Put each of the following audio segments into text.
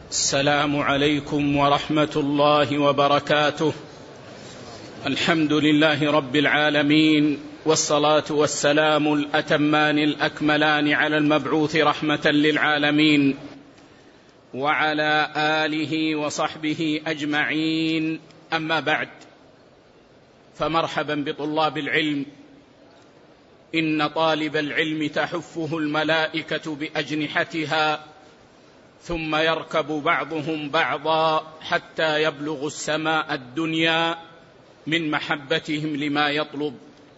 السلام عليكم ورحمة الله وبركاته. الحمد لله رب العالمين، والصلاة والسلام الأتمان الأكملان على المبعوث رحمة للعالمين وعلى آله وصحبه أجمعين. أما بعد، فمرحبا بطلاب العلم. إن طالب العلم تحفه الملائكة بأجنحتها، ثم يركب بعضهم بعضا حتى يبلغ السماء الدنيا من محبتهم لما يطلب.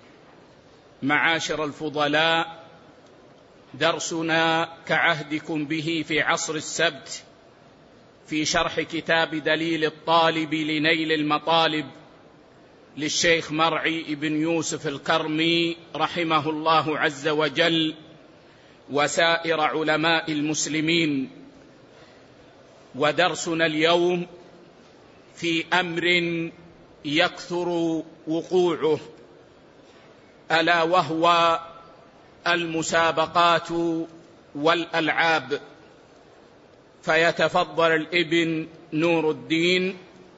معاشر الفضلاء، درسنا كعهدكم به في عصر السبت في شرح كتاب دليل الطالب لنيل المطالب للشيخ مرعي بن يوسف الكرمي رحمه الله عز وجل وسائر علماء المسلمين. ودرسنا اليوم في أمر يكثر وقوعه، ألا وهو المسابقات والألعاب. فيتفضل الابن نور الدين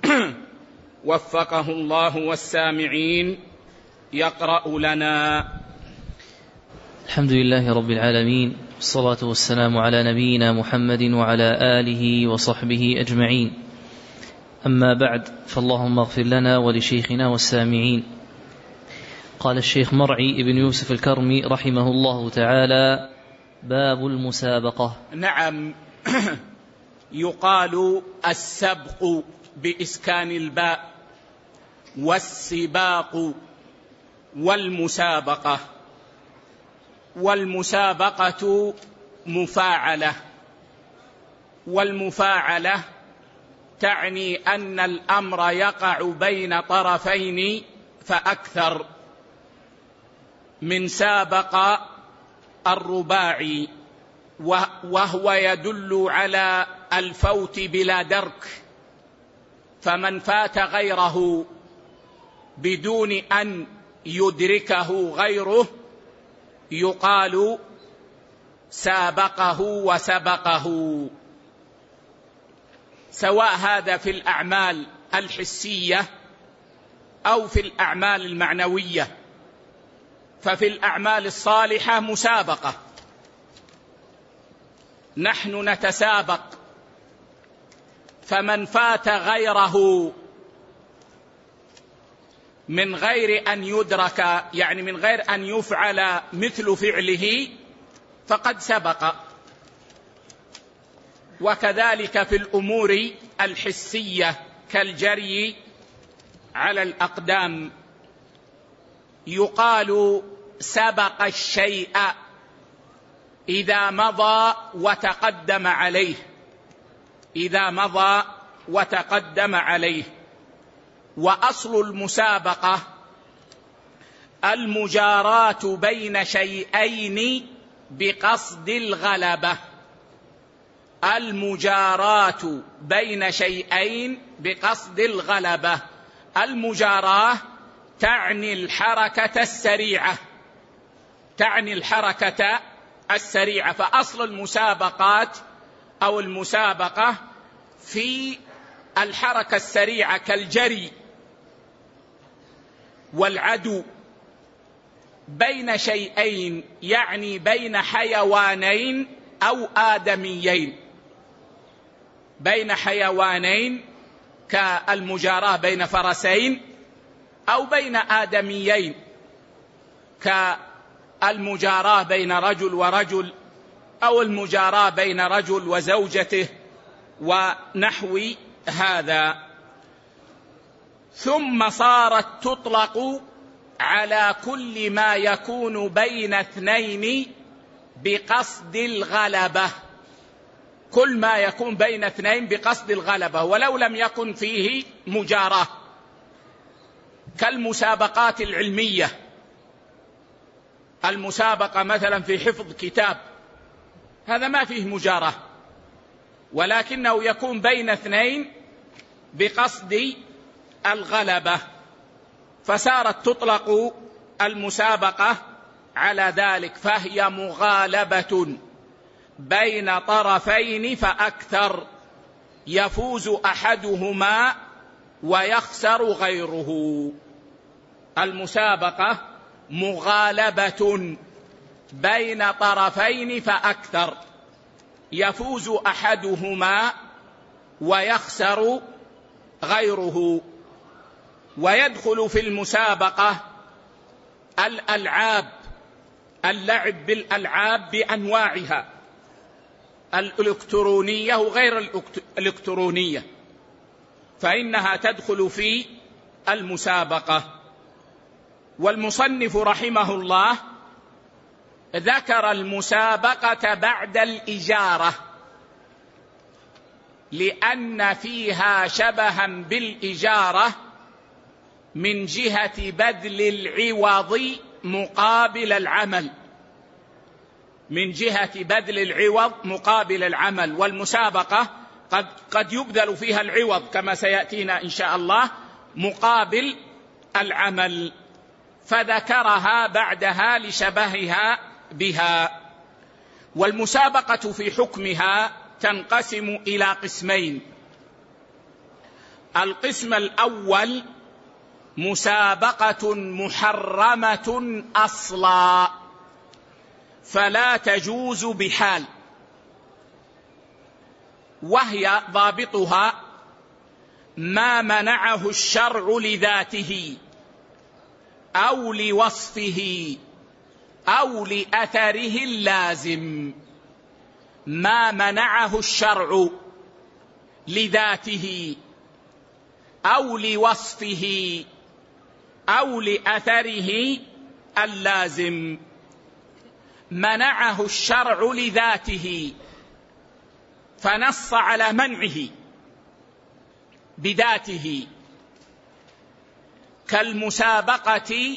وفقه الله والسامعين يقرأ لنا. الحمد لله رب العالمين، والصلاة والسلام على نبينا محمد وعلى آله وصحبه أجمعين. أما بعد، فاللهم اغفر لنا ولشيخنا والسامعين. قال الشيخ مرعي بن يوسف الكرمي رحمه الله تعالى: باب المسابقة. نعم، يقال السبق بإسكان الباء، والسباق، والمسابقة. والمسابقة مفاعلة، والمفاعلة تعني أن الأمر يقع بين طرفين فأكثر، من سابق الرباعي، وهو يدل على الفوت بلا درك. فمن فات غيره بدون أن يدركه غيره يقال سابقه وسبقه، سواء هذا في الأعمال الحسية أو في الأعمال المعنوية. ففي الأعمال الصالحة مسابقة، نحن نتسابق، فمن فات غيره من غير أن يدرك، يعني من غير أن يفعل مثل فعله، فقد سبق. وكذلك في الأمور الحسية كالجري على الأقدام، يقال سبق الشيء إذا مضى وتقدم عليه، إذا مضى وتقدم عليه. وأصل المسابقة المجاراة بين شيئين بقصد الغلبة، المجاراة بين شيئين بقصد الغلبة. المجاراة تعني الحركة السريعة، تعني الحركة السريعة. فأصل المسابقات أو المسابقة في الحركة السريعة كالجري والعدو بين شيئين، يعني بين حيوانين أو آدميين، بين حيوانين كالمجاراة بين فرسين، أو بين آدميين كالمجاراة بين رجل ورجل، أو المجاراة بين رجل وزوجته ونحو هذا. ثم صارت تطلق على كل ما يكون بين اثنين بقصد الغلبة، كل ما يكون بين اثنين بقصد الغلبة ولو لم يكن فيه مجاراة، كالمسابقات العلمية. المسابقة مثلا في حفظ كتاب، هذا ما فيه مجاراة، ولكنه يكون بين اثنين بقصد الغلبة، فصارت تطلق المسابقة على ذلك، فهي مغالبة بين طرفين فأكثر، يفوز أحدهما ويخسر غيره. المسابقة مغالبة بين طرفين فأكثر، يفوز أحدهما ويخسر غيره. ويدخل في المسابقة الألعاب، اللعب بالألعاب بأنواعها، الإلكترونية وغير الإلكترونية، فإنها تدخل في المسابقة. والمصنف رحمه الله ذكر المسابقة بعد الإجارة لأن فيها شبها بالإجارة من جهة بذل العوض مقابل العمل، من جهة بذل العوض مقابل العمل. والمسابقة قد يبذل فيها العوض كما سيأتينا إن شاء الله مقابل العمل، فذكرها بعدها لشبهها بها. والمسابقة في حكمها تنقسم إلى قسمين. القسم الأول مسابقة محرمة أصلا فلا تجوز بحال، وهي ضابطها ما منعه الشرع لذاته أو لوصفه أو لأثره اللازم. ما منعه الشرع لذاته أو لوصفه أو لأثره اللازم. منعه الشرع لذاته فنص على منعه بذاته، كالمسابقة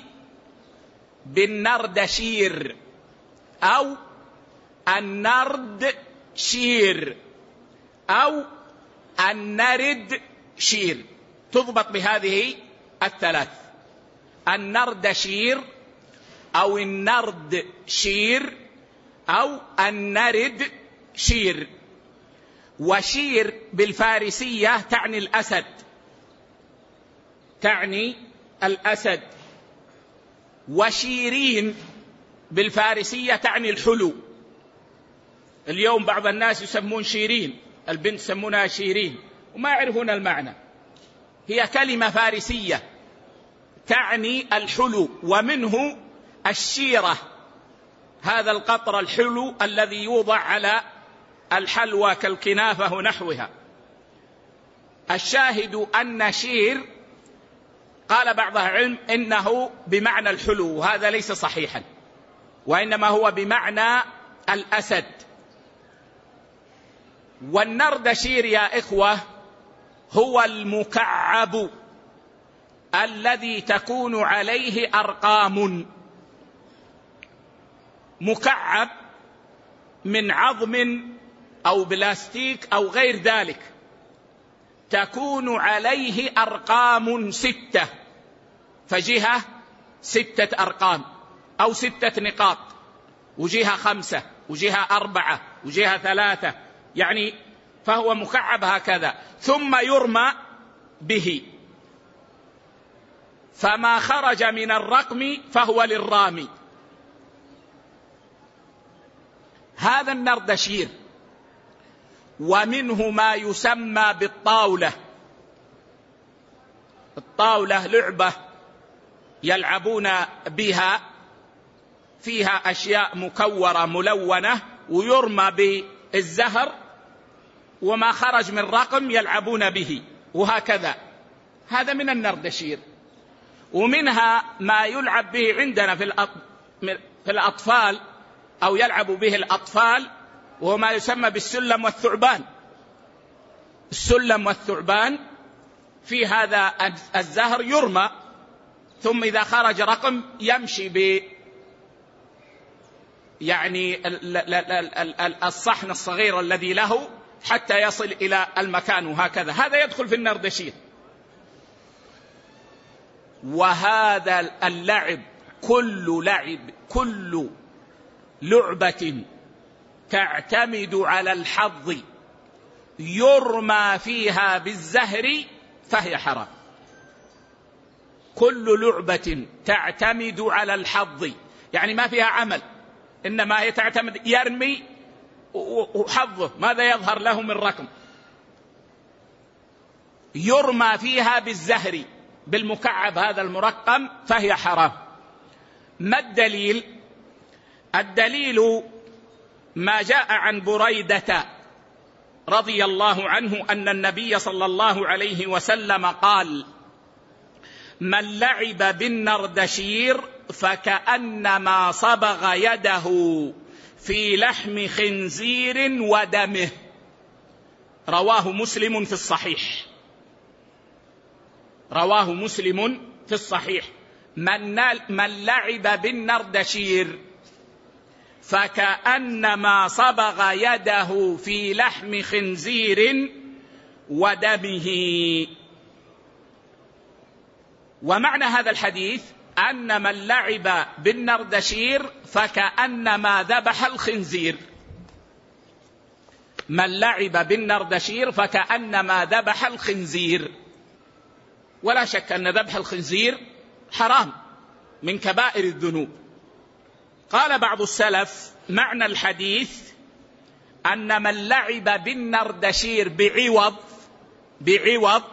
بالنردشير أو النرد شير أو النرد شير، تضبط بهذه الثلاث: النردشير أو النرد شير أو النرد شير. وشير بالفارسية تعني الأسد، تعني الأسد. وشيرين بالفارسية تعني الحلو. اليوم بعض الناس يسمون شيرين، البنت يسمونها شيرين وما يعرفون المعنى. هي كلمة فارسية تعني الحلو، ومنه الشيرة، هذا القطر الحلو الذي يوضع على الحلوى كالكنافة ونحوها. الشاهد أن شير قال بعض العلم إنه بمعنى الحلو، وهذا ليس صحيحا، وإنما هو بمعنى الأسد. والنردشير يا إخوة هو المكعب الذي تكون عليه أرقام، مكعب من عظم أو بلاستيك أو غير ذلك، تكون عليه أرقام 6، فجهة 6 أرقام أو 6 نقاط، وجهة 5 وجهة 4 وجهة 3، يعني فهو مكعب هكذا، ثم يرمى به، فما خرج من الرقم فهو للرامي. هذا النردشير. ومنه ما يسمى بالطاولة. الطاولة لعبة يلعبون بها، فيها أشياء مكورة ملونة، ويرمى بالزهر، وما خرج من رقم يلعبون به، وهكذا. هذا من النردشير. ومنها ما يلعب به عندنا في الأطفال أو يلعب به الأطفال، وهو ما يسمى بالسلم والثعبان. السلم والثعبان في هذا الزهر يرمى، ثم إذا خرج رقم يمشي ب يعني الصحن الصغير الذي له حتى يصل إلى المكان، وهكذا. هذا يدخل في النردشير. وهذا اللعب كل لعبة تعتمد على الحظ يرمى فيها بالزهر فهي حرام. كل لعبة تعتمد على الحظ، يعني ما فيها عمل، إنما هي تعتمد يرمي وحظه ماذا يظهر له من رقم، يرمى فيها بالزهر بالمكعب هذا المرقم فهي حرام. ما الدليل؟ الدليل ما جاء عن بريدة رضي الله عنه أن النبي صلى الله عليه وسلم قال: من لعب بالنردشير فكأنما صبغ يده في لحم خنزير ودمه. رواه مسلم في الصحيح. رواه مسلم في الصحيح. من لعب بالنردشير فكأنما صبغ يده في لحم خنزير ودمه. ومعنى هذا الحديث أن من لعب بالنردشير فكأنما ذبح الخنزير. من لعب بالنردشير فكأنما ذبح الخنزير. ولا شك أن ذبح الخنزير حرام من كبائر الذنوب. قال بعض السلف: معنى الحديث أن من لعب بالنردشير بعوض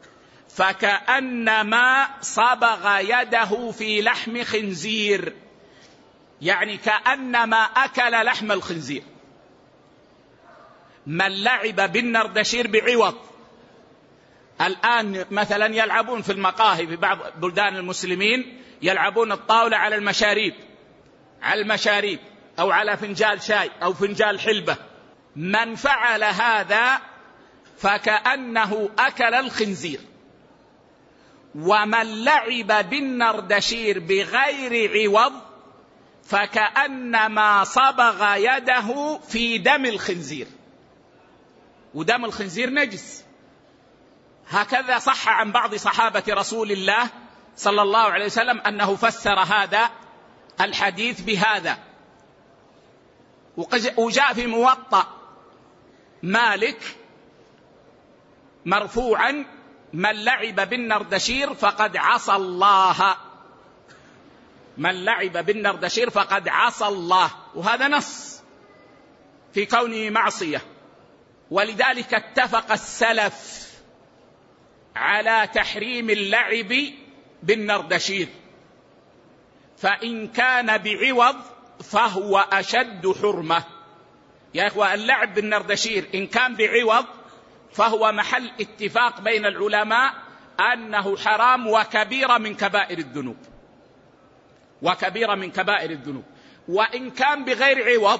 فكأنما صبغ يده في لحم خنزير، يعني كأنما أكل لحم الخنزير. من لعب بالنردشير بعوض. الآن مثلا يلعبون في المقاهي في بعض بلدان المسلمين، يلعبون الطاولة على المشاريب أو على فنجال شاي أو فنجال حلبة. من فعل هذا فكأنه أكل الخنزير. ومن لعب بالنردشير بغير عوض فكأنما صبغ يده في دم الخنزير، ودم الخنزير نجس. هكذا صح عن بعض صحابة رسول الله صلى الله عليه وسلم أنه فسر هذا الحديث بهذا. وجاء في موطأ مالك مرفوعا: من لعب بالنردشير فقد عصى الله. من لعب بالنردشير فقد عصى الله، وهذا نص في كونه معصية. ولذلك اتفق السلف على تحريم اللعب بالنردشير، فإن كان بعوض فهو أشد حرمة. يا إخوة، اللعب بالنردشير إن كان بعوض فهو محل اتفاق بين العلماء أنه حرام وكبيرة من كبائر الذنوب، وكبيرة من كبائر الذنوب. وإن كان بغير عوض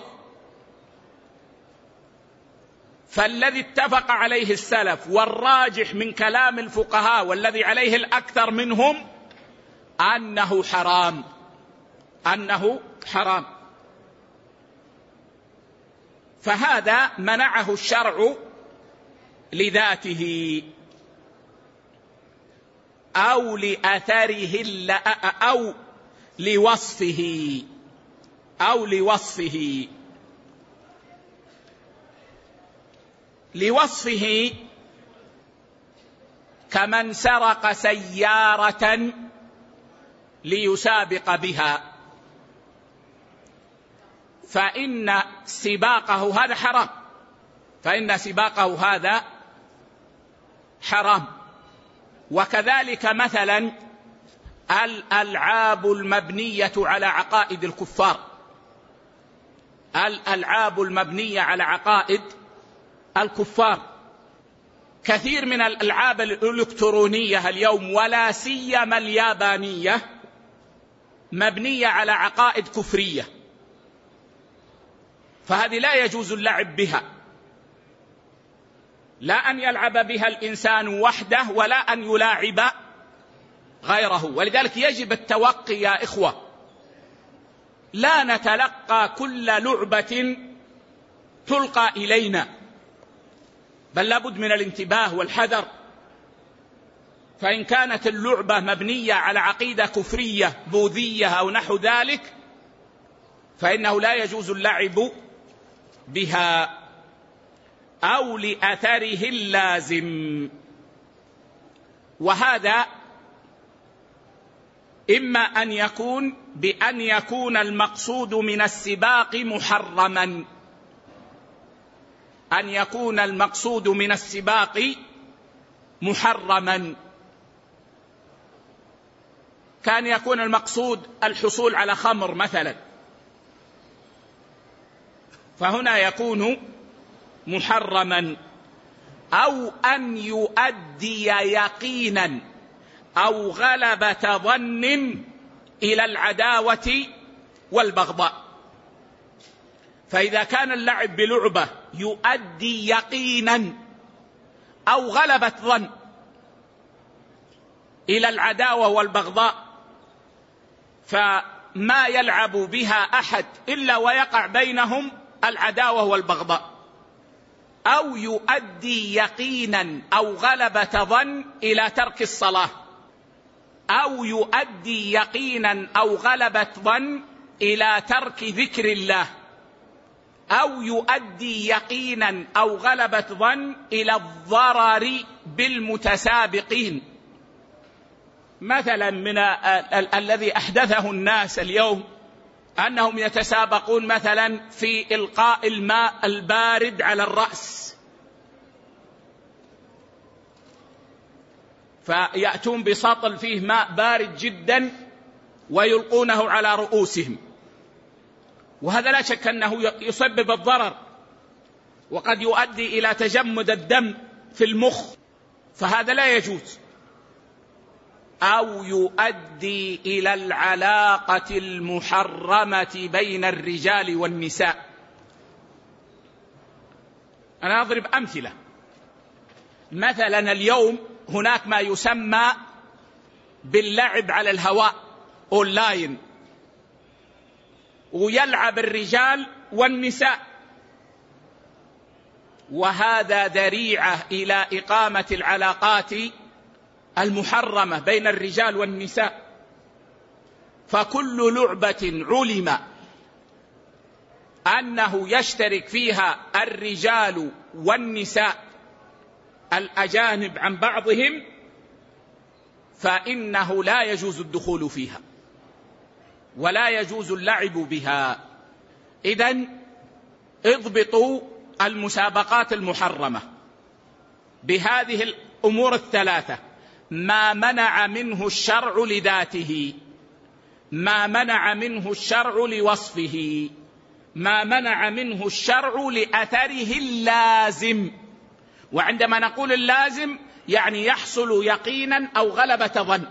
فالذي اتفق عليه السلف والراجح من كلام الفقهاء والذي عليه الأكثر منهم أنه حرام، أنه حرام. فهذا منعه الشرع لذاته أو لأثره أو لوصفه كمن سرق سيارة ليسابق بها، فإن سباقه هذا حرام، فإن سباقه هذا حرام. وكذلك مثلا الألعاب المبنية على عقائد الكفار، الألعاب المبنية على عقائد الكفار. كثير من الألعاب الإلكترونية اليوم ولا سيما اليابانية مبنية على عقائد كفرية، فهذه لا يجوز اللعب بها، لا أن يلعب بها الإنسان وحده ولا أن يلاعب غيره. ولذلك يجب التوقي يا إخوة، لا نتلقى كل لعبة تلقى إلينا، بل لابد من الانتباه والحذر. فإن كانت اللعبة مبنية على عقيدة كفرية بوذية أو نحو ذلك فإنه لا يجوز اللعب بها. أو لأثره اللازم. وهذا إما أن يكون بأن يكون المقصود من السباق محرما، أن يكون المقصود من السباق محرما، كان يكون المقصود الحصول على خمر مثلا، فهنا يكون محرما. أو أن يؤدي يقينا أو غلبة ظن إلى العداوة والبغضاء. فإذا كان اللعب بلعبة يؤدي يقينا أو غلبة ظن إلى العداوة والبغضاء، فما يلعب بها أحد إلا ويقع بينهم العداوة والبغضاء. أو يؤدي يقينا أو غلبة ظن إلى ترك الصلاة، أو يؤدي يقينا أو غلبة ظن إلى ترك ذكر الله، أو يؤدي يقينا أو غلبة ظن إلى الضرر بالمتسابقين. مثلا من الذي أحدثه الناس اليوم أنهم يتسابقون مثلا في إلقاء الماء البارد على الرأس، فيأتون بسطل فيه ماء بارد جدا ويلقونه على رؤوسهم، وهذا لا شك أنه يسبب الضرر وقد يؤدي إلى تجمد الدم في المخ، فهذا لا يجوز. أو يؤدي إلى العلاقة المحرمة بين الرجال والنساء. أنا أضرب أمثلة. مثلا اليوم هناك ما يسمى باللعب على الهواء أونلاين، ويلعب الرجال والنساء، وهذا ذريعة إلى إقامة العلاقات المحرمة بين الرجال والنساء. فكل لعبة علم أنه يشترك فيها الرجال والنساء الأجانب عن بعضهم فإنه لا يجوز الدخول فيها ولا يجوز اللعب بها. إذن اضبطوا المسابقات المحرمة بهذه الأمور الثلاثة: ما منع منه الشرع لذاته، ما منع منه الشرع لوصفه، ما منع منه الشرع لأثره اللازم. وعندما نقول اللازم يعني يحصل يقينا أو غلبة ظن.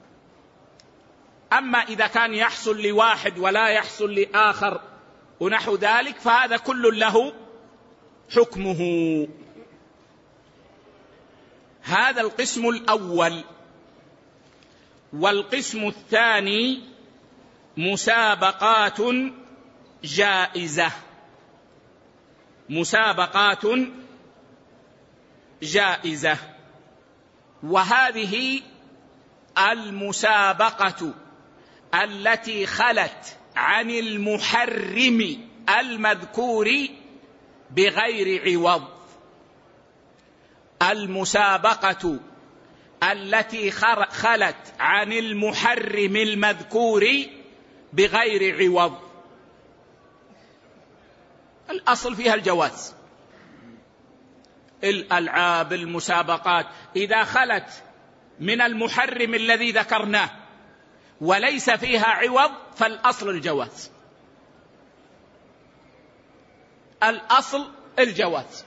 أما إذا كان يحصل لواحد ولا يحصل لآخر ونحو ذلك فهذا كل له حكمه. هذا القسم الأول. والقسم الثاني مسابقات جائزة. مسابقات جائزة، وهذه المسابقة التي خلت عن المحرم المذكور بغير عوض. المسابقة التي خلت عن المحرم المذكور بغير عوض الأصل فيها الجواز. الألعاب المسابقات إذا خلت من المحرم الذي ذكرناه وليس فيها عوض فالأصل الجواز. الأصل الجواز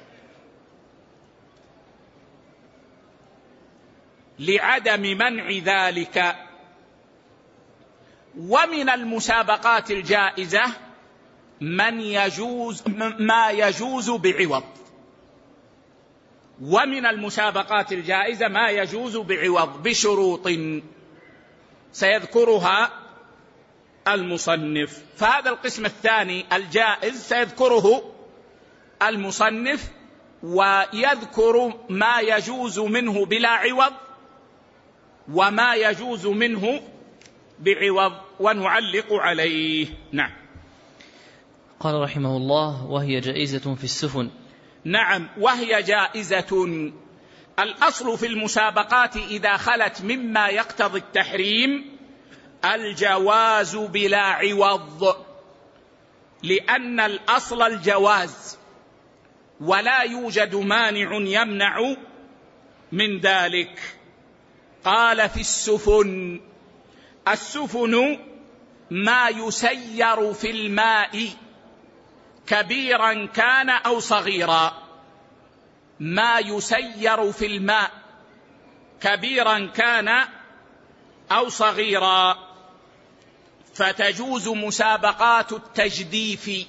لعدم منع ذلك. ومن المسابقات الجائزة ما يجوز بعوض. ومن المسابقات الجائزة ما يجوز بعوض بشروط سيذكرها المصنف. فهذا القسم الثاني الجائز سيذكره المصنف ويذكر ما يجوز منه بلا عوض وما يجوز منه بعوض ونعلق عليه. نعم. قال رحمه الله: وهي جائزة في السفن نعم، وهي جائزة. الأصل في المسابقات إذا خلت مما يقتضي التحريم الجواز بلا عوض، لأن الأصل الجواز ولا يوجد مانع يمنع من ذلك. قال في السفن: السفن ما يسير في الماء كبيرا كان أو صغيرا، ما يسير في الماء كبيرا كان أو صغيرا. فتجوز مسابقات التجديف،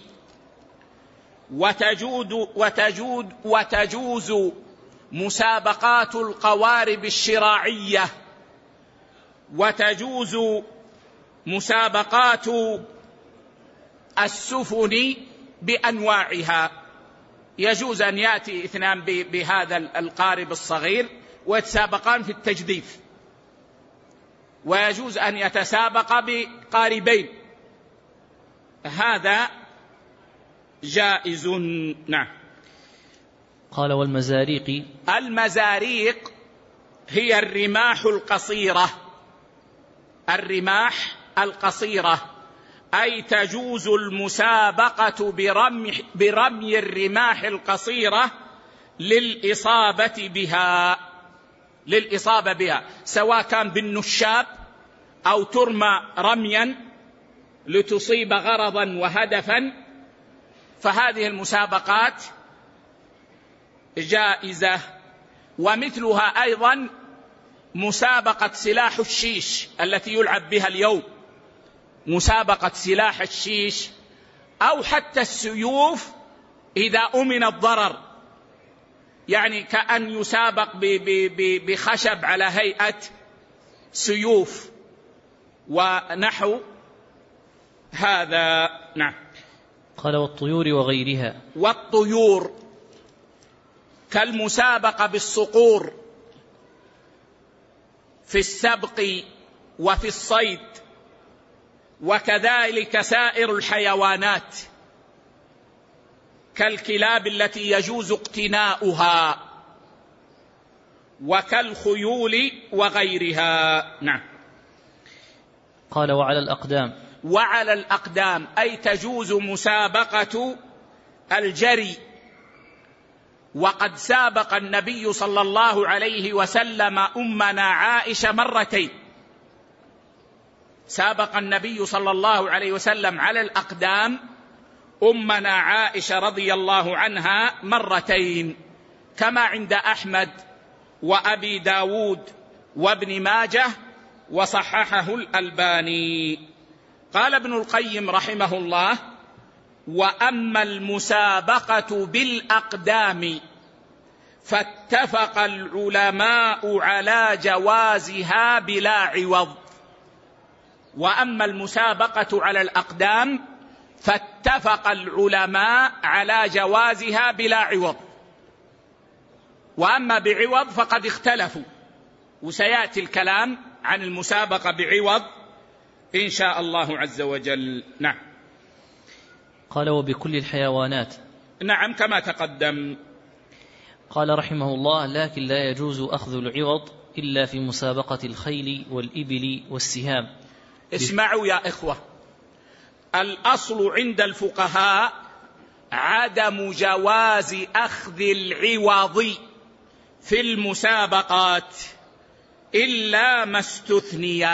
وتجوز مسابقات القوارب الشراعية، وتجوز مسابقات السفن بأنواعها. يجوز أن يأتي اثنان بهذا القارب الصغير ويتسابقان في التجديف، ويجوز أن يتسابق بقاربين، هذا جائز. نعم. قال: والمزاريق؟ المزاريق هي الرماح القصيرة، الرماح القصيرة، أي تجوز المسابقة برمي الرماح القصيرة للإصابة بها، سواء كان بالنشاب أو ترمى رميا لتصيب غرضا وهدفا، فهذه المسابقات جائزة. ومثلها أيضا مسابقة سلاح الشيش التي يلعب بها اليوم، مسابقة سلاح الشيش، أو حتى السيوف إذا أمن الضرر، يعني كأن يسابق بخشب على هيئة سيوف ونحو هذا. نعم. قال: والطيور وغيرها؟ والطيور كالمسابقة بالصقور في السبق وفي الصيد، وكذلك سائر الحيوانات كالكلاب التي يجوز اقتناؤها، وكالخيول وغيرها. نعم. قال: وعلى الأقدام؟ وعلى الأقدام أي تجوز مسابقة الجري، وقد سابق النبي صلى الله عليه وسلم أمنا عائشة مرتين، سابق النبي صلى الله عليه وسلم على الأقدام أمنا عائشة رضي الله عنها مرتين، كما عند أحمد وأبي داود وابن ماجه، وصححه الألباني. قال ابن القيم رحمه الله: وأما المسابقة بالأقدام فاتفق العلماء على جوازها بلا عوض. وأما المسابقة على الأقدام فاتفق العلماء على جوازها بلا عوض، وأما بعوض فقد اختلفوا، وسيأتي الكلام عن المسابقة بعوض إن شاء الله عز وجل. نعم. قال: وبكل الحيوانات؟ نعم، كما تقدم. قال رحمه الله: لكن لا يجوز أخذ العوض إلا في مسابقة الخيل والإبل والسهام. اسمعوا يا إخوة، الأصل عند الفقهاء عدم جواز أخذ العوض في المسابقات إلا ما استثني.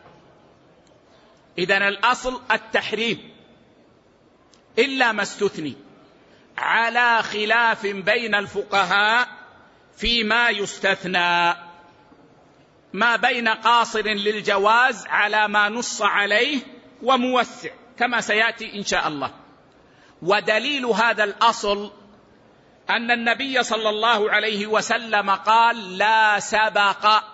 إذن الأصل التحريم إلا ما استثني، على خلاف بين الفقهاء فيما يستثنى، ما بين قاصر للجواز على ما نص عليه وموسع كما سيأتي إن شاء الله. ودليل هذا الأصل أن النبي صلى الله عليه وسلم قال: لا سبق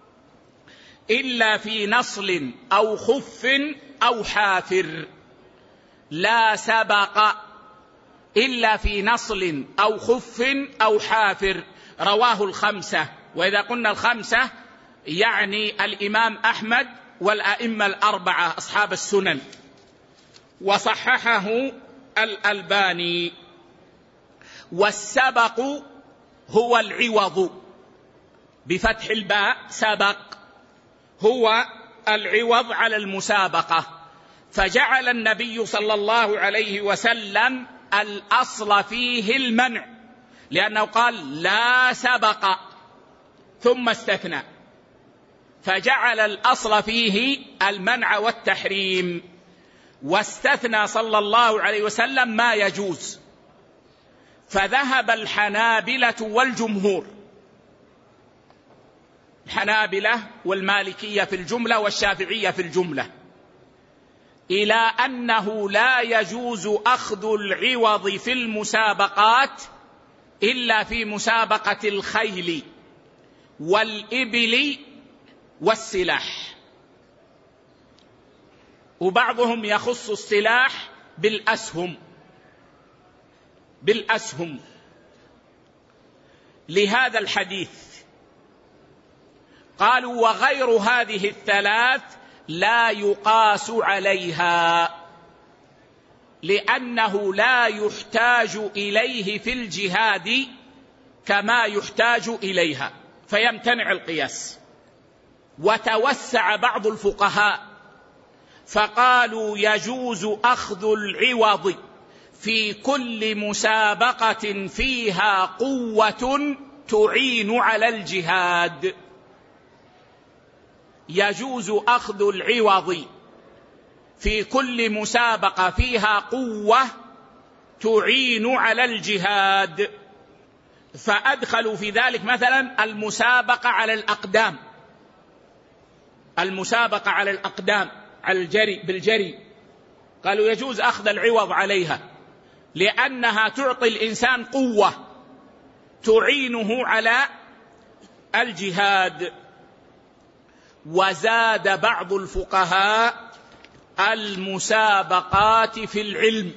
إلا في نصل أو خف أو حافر. لا سبق إلا في نصل أو خف أو حافر، رواه الخمسة. وإذا قلنا الخمسة يعني الإمام أحمد والأئمة الأربعة أصحاب السنن، وصححه الألباني. والسبق هو العوض بفتح الباء، سبق هو العوض على المسابقة. فجعل النبي صلى الله عليه وسلم الأصل فيه المنع، لأنه قال لا سبق ثم استثنى، فجعل الأصل فيه المنع والتحريم، واستثنى صلى الله عليه وسلم ما يجوز. فذهب الحنابلة والجمهور، الحنابلة والمالكية في الجملة والشافعية في الجملة، إلى أنه لا يجوز أخذ العوض في المسابقات إلا في مسابقة الخيل والإبل والسلاح، وبعضهم يخص السلاح بالأسهم لهذا الحديث. قالوا وغير هذه الثلاث لا يقاس عليها، لأنه لا يحتاج إليه في الجهاد كما يحتاج إليها، فيمتنع القياس. وتوسع بعض الفقهاء فقالوا يجوز أخذ العوض في كل مسابقة فيها قوة تعين على الجهاد، يجوز أخذ العوض في كل مسابقة فيها قوة تعين على الجهاد. فأدخلوا في ذلك مثلا المسابقة على الأقدام، المسابقة على الأقدام، على الجري بالجري، قالوا يجوز أخذ العوض عليها لأنها تعطي الإنسان قوة تعينه على الجهاد. وزاد بعض الفقهاء المسابقات في العلم،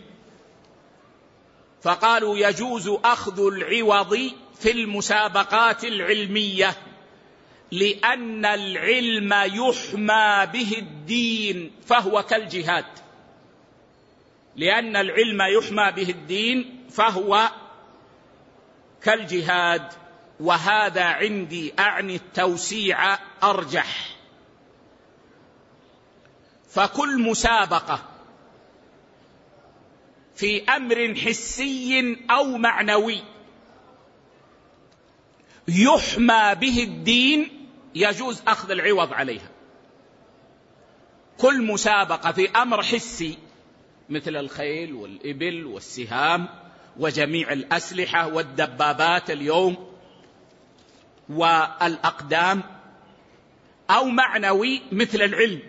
فقالوا يجوز أخذ العوض في المسابقات العلمية، لأن العلم يحمى به الدين فهو كالجهاد، لأن العلم يحمى به الدين فهو كالجهاد. وهذا عندي أعني التوسيع أرجح. فكل مسابقة في أمر حسي أو معنوي يحمى به الدين يجوز أخذ العوض عليها. كل مسابقة في أمر حسي مثل الخيل والإبل والسهام وجميع الأسلحة والدبابات اليوم والأقدام، أو معنوي مثل العلم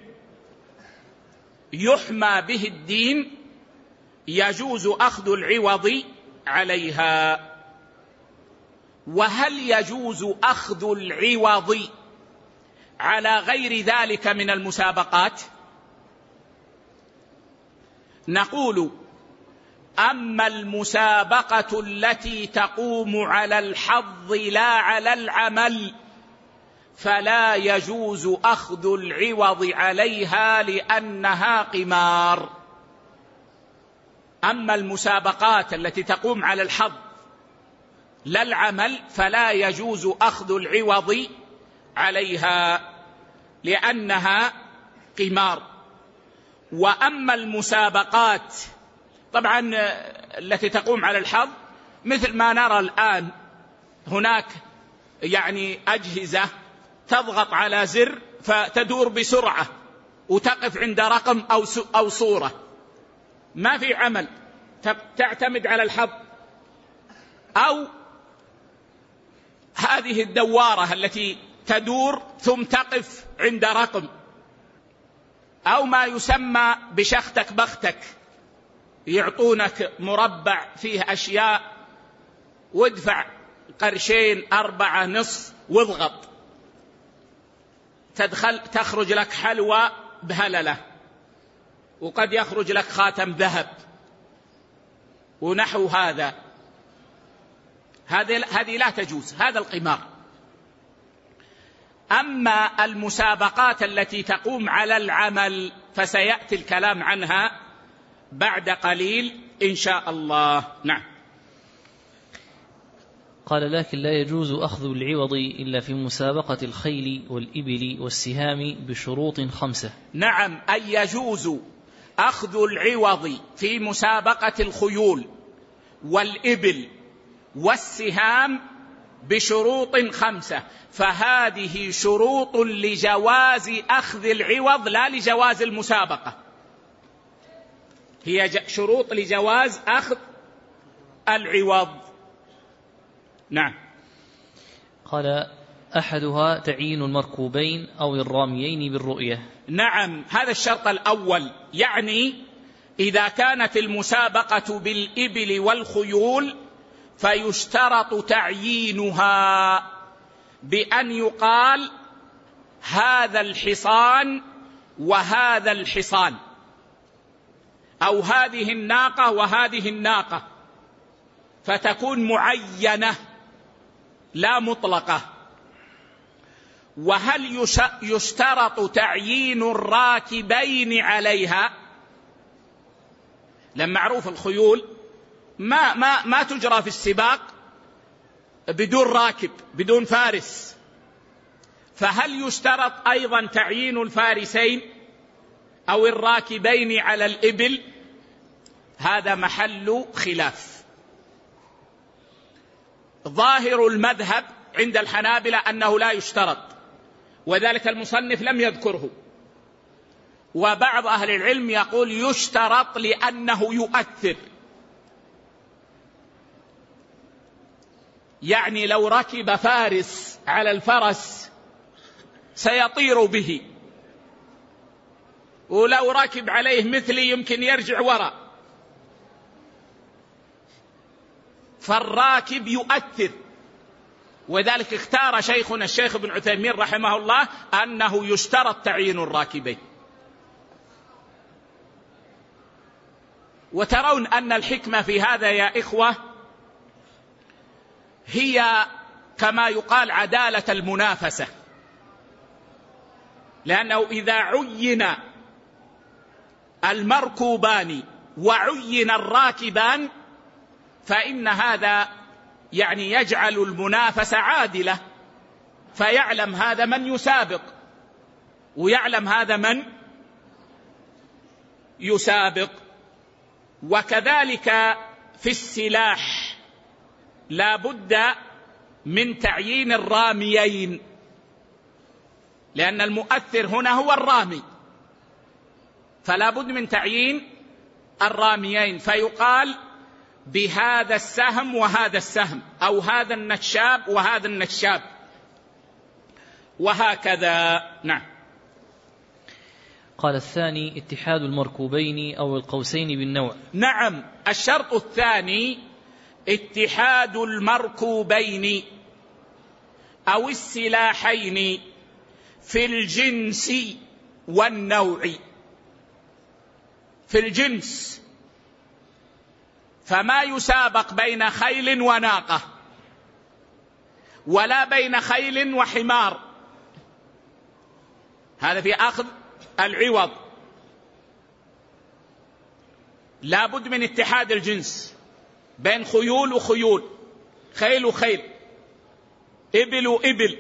يحمى به الدين يجوز أخذ العوض عليها. وهل يجوز أخذ العوض على غير ذلك من المسابقات؟ نقول أما المسابقة التي تقوم على الحظ لا على العمل فلا يجوز أخذ العوض عليها لأنها قمار. أما المسابقات التي تقوم على الحظ لا العمل فلا يجوز أخذ العوض عليها لأنها قمار. وأما المسابقات طبعا التي تقوم على الحظ مثل ما نرى الآن، هناك يعني أجهزة تضغط على زر فتدور بسرعة وتقف عند رقم أو صورة، ما في عمل، تعتمد على الحظ. أو هذه الدوارة التي تدور ثم تقف عند رقم، أو ما يسمى بشختك بختك، يعطونك مربع فيه أشياء وادفع قرشين 4 نص واضغط، تخرج لك حلوى بهللة، وقد يخرج لك خاتم ذهب ونحو هذا. هذه لا تجوز، هذا القمار. أما المسابقات التي تقوم على العمل فسيأتي الكلام عنها بعد قليل إن شاء الله. نعم. قال لكن لا يجوز أخذ العوض إلا في مسابقة الخيل والإبل والسهام بشروط 5. نعم، أي يجوز أخذ العوض في مسابقة الخيول والإبل والسهام بشروط 5، فهذه شروط لجواز أخذ العوض لا لجواز المسابقة، هي شروط لجواز أخذ العوض. نعم. قال أحدها تعيين المركوبين أو الراميين بالرؤية. نعم، هذا الشرط الأول، يعني إذا كانت المسابقة بالإبل والخيول فيشترط تعيينها بأن يقال هذا الحصان وهذا الحصان، أو هذه الناقة وهذه الناقة، فتكون معينة لا مطلقة. وهل يشترط تعيين الراكبين عليها؟ لما معروف الخيول ما تجرى في السباق بدون راكب بدون فارس، فهل يشترط أيضا تعيين الفارسين أو الراكبين على الإبل؟ هذا محل خلاف. ظاهر المذهب عند الحنابلة أنه لا يشترط، وذلك المصنف لم يذكره، وبعض أهل العلم يقول يشترط لأنه يؤثر، يعني لو ركب فارس على الفرس سيطير به، ولو ركب عليه مثلي يمكن يرجع وراء، فالراكب يؤثر. وذلك اختار شيخنا الشيخ ابن عثيمين رحمه الله أنه يشترط تعيين الراكبين. وترون أن الحكمة في هذا يا إخوة هي كما يقال عدالة المنافسة، لأنه إذا عين المركوبان وعين الراكبان فإن هذا يعني يجعل المنافسة عادلة، فيعلم هذا من يسابق ويعلم هذا من يسابق. وكذلك في السلاح لا بد من تعيين الراميين، لأن المؤثر هنا هو الرامي، فلا بد من تعيين الراميين، فيقال بهذا السهم وهذا السهم، أو هذا النشاب وهذا النشاب، وهكذا. نعم. قال الثاني اتحاد المركوبين أو القوسين بالنوع. نعم، الشرط الثاني اتحاد المركوبين أو السلاحين في الجنس والنوع. في الجنس فما يسابق بين خيل وناقة، ولا بين خيل وحمار، هذا في أخذ العوض لا بد من اتحاد الجنس بين خيول وخيول، خيل وخيل، إبل وإبل.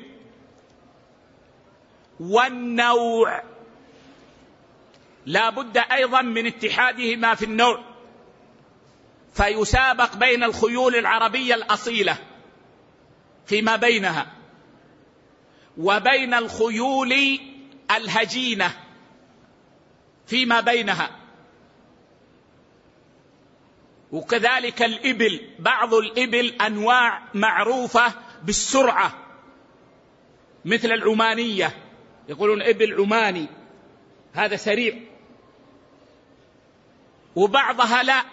والنوع لا بد أيضا من اتحادهما في النوع، فيسابق بين الخيول العربية الأصيلة فيما بينها وبين الخيول الهجينة فيما بينها، وكذلك الإبل، بعض الإبل أنواع معروفة بالسرعة مثل العمانية، يقولون إبل عماني هذا سريع، وبعضها لا،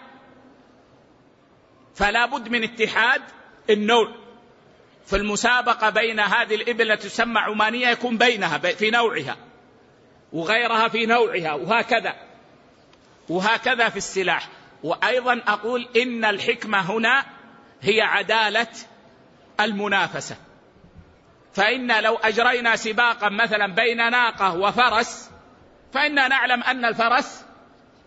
فلا بد من اتحاد النوع. في المسابقة بين هذه الإبل التي تسمى عمانية يكون بينها في نوعها وغيرها في نوعها، وهكذا في السلاح. وأيضا أقول إن الحكمة هنا هي عدالة المنافسة، فإن لو أجرينا سباقا مثلا بين ناقة وفرس فإننا نعلم أن الفرس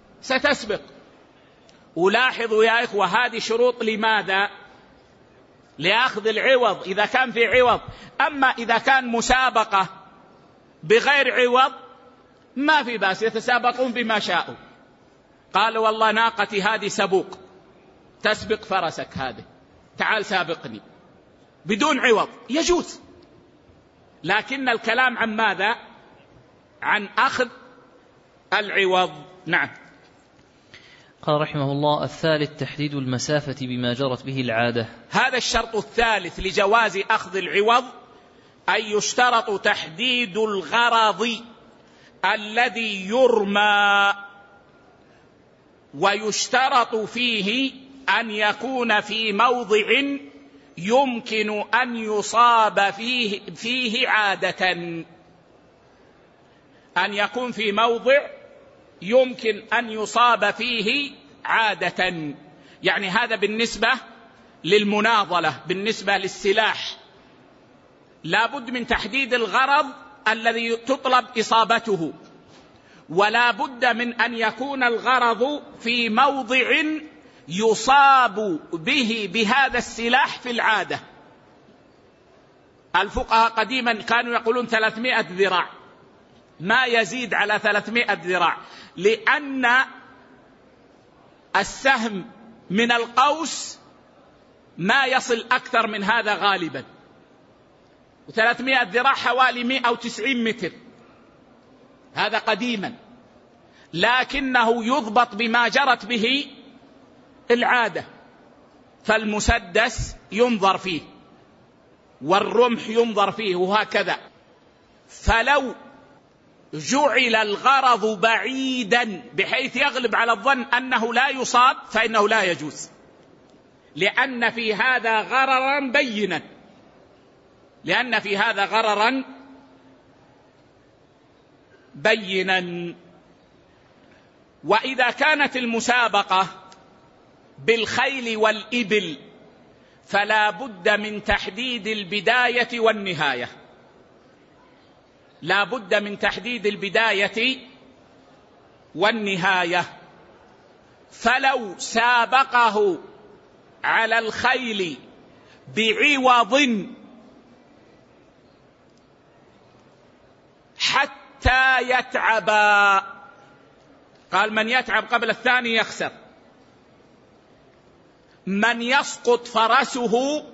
ستسبق. ولاحظوا يا إخوة هذه شروط لماذا؟ لأخذ العوض إذا كان في عوض. أما إذا كان مسابقة بغير عوض ما في بأس، يتسابقون بما شاءوا. قال والله ناقتي هذه سبوق، تسبق فرسك هذه، تعال سابقني، بدون عوض يجوز. لكن الكلام عن ماذا؟ عن أخذ العوض. نعم. قال رحمه الله: الثالث تحديد المسافة بما جرت به العادة. هذا الشرط الثالث لجواز أخذ العوض، أن يشترط تحديد الغرض الذي يرمى، ويشترط فيه أن يكون في موضع يمكن أن يصاب فيه عادة. أن يكون في موضع يمكن أن يصاب فيه عادة، يعني هذا بالنسبة للمناضلة. بالنسبة للسلاح لا بد من تحديد الغرض الذي تطلب إصابته، ولا بد من أن يكون الغرض في موضع يصاب به بهذا السلاح في العادة. الفقهاء قديما كانوا يقولون 300 ذراع، ما يزيد على 300 ذراع، لأن السهم من القوس ما يصل أكثر من هذا غالبا، و300 ذراع حوالي 190 متر، هذا قديما، لكنه يضبط بما جرت به العادة. فالمسدس ينظر فيه، والرمح ينظر فيه، وهكذا. فلو جعل الغرض بعيدا بحيث يغلب على الظن أنه لا يصاب فإنه لا يجوز، لأن في هذا غررا بينا، لأن في هذا غررا بينا. وإذا كانت المسابقة بالخيل والإبل فلا بد من تحديد البداية والنهاية، لا بد من تحديد البداية والنهاية. فلو سابقه على الخيل بعوض حتى يتعبا، قال من يتعب قبل الثاني يخسر، من يسقط فرسه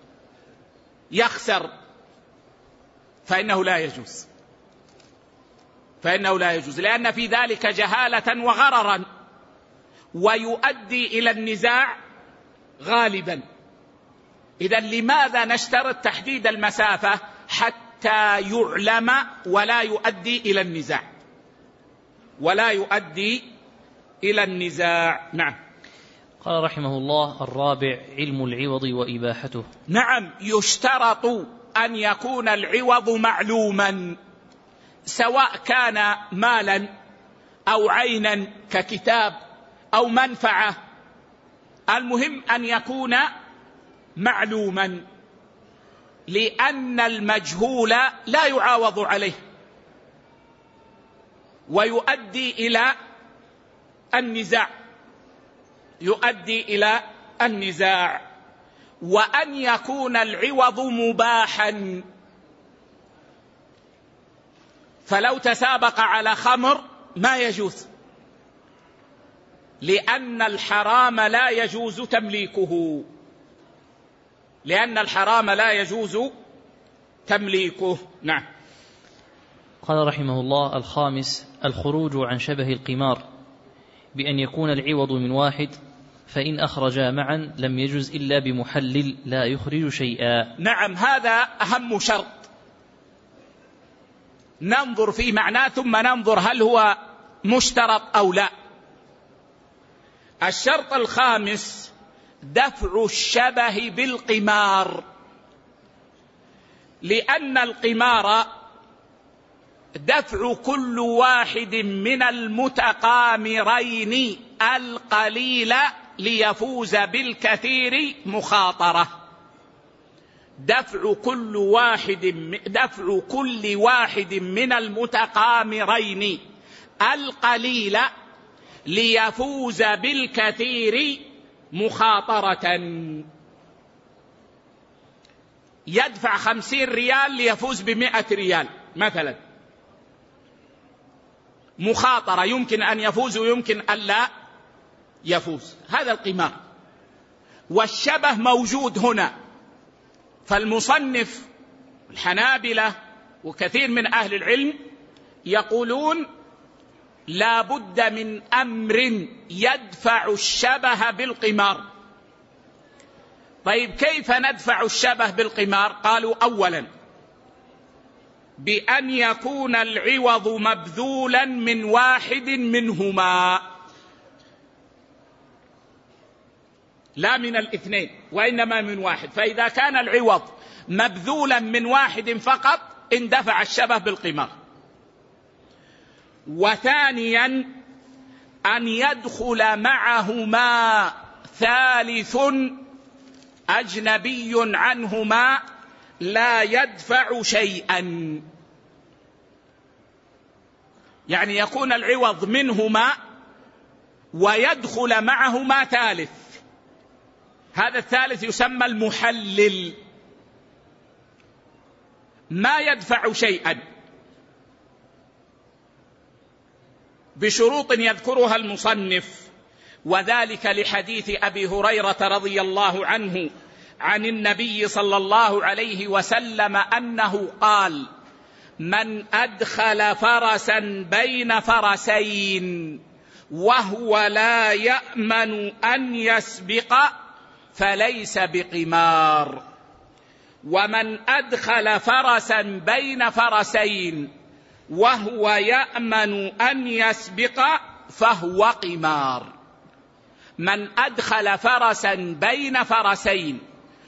يخسر، فإنه لا يجوز، فإنه لا يجوز، لأن في ذلك جهالة وغررا، ويؤدي إلى النزاع غالبا. إذن لماذا نشترط تحديد المسافة؟ حتى يعلم ولا يؤدي إلى النزاع، ولا يؤدي إلى النزاع. نعم. قال رحمه الله: الرابع علم العوض وإباحته. نعم، يشترط أن يكون العوض معلوما، سواء كان مالا أو عينا ككتاب أو منفعة، المهم أن يكون معلوما، لأن المجهول لا يعاوض عليه ويؤدي إلى النزاع، يؤدي إلى النزاع. وأن يكون العوض مباحا، فلو تسابق على خمر ما يجوز، لأن الحرام لا يجوز تمليكه، لأن الحرام لا يجوز تمليكه. نعم. قال رحمه الله: الخامس الخروج عن شبه القمار، بأن يكون العوض من واحد، فإن أخرجا معا لم يجوز إلا بمحلل لا يخرج شيئا. نعم، هذا أهم شرط ننظر في معناه، ثم ننظر هل هو مشترط أو لا. الشرط الخامس دفع الشبه بالقمار، لأن القمار دفع كل واحد من المتقامرين القليل ليفوز بالكثير مخاطرة. دفع كل واحد من المتقامرين القليل ليفوز بالكثير مخاطرة. يدفع 50 ريال ليفوز ب100 ريال مثلا، مخاطرة، يمكن أن يفوز ويمكن أن لا يفوز، هذا القمار. والشبه موجود هنا، فالمصنف الحنابلة وكثير من أهل العلم يقولون لا بد من أمر يدفع الشبه بالقمار. طيب كيف ندفع الشبه بالقمار؟ قالوا أولا بأن يكون العوض مبذولا من واحد منهما، لا من الاثنين وإنما من واحد. فإذا كان العوض مبذولا من واحد فقط اندفع الشبه بالقمار. وثانيا أن يدخل معهما ثالث أجنبي عنهما لا يدفع شيئا، يعني يكون العوض منهما ويدخل معهما ثالث، هذا الثالث يسمى المحلل، ما يدفع شيئا بشروط يذكرها المصنف، وذلك لحديث أبي هريرة رضي الله عنه عن النبي صلى الله عليه وسلم أنه قال: من أدخل فرسا بين فرسين وهو لا يأمن أن يسبق فليس بقمار، ومن أدخل فرسا بين فرسين وهو يأمن أن يسبق فهو قمار. من أدخل فرسا بين فرسين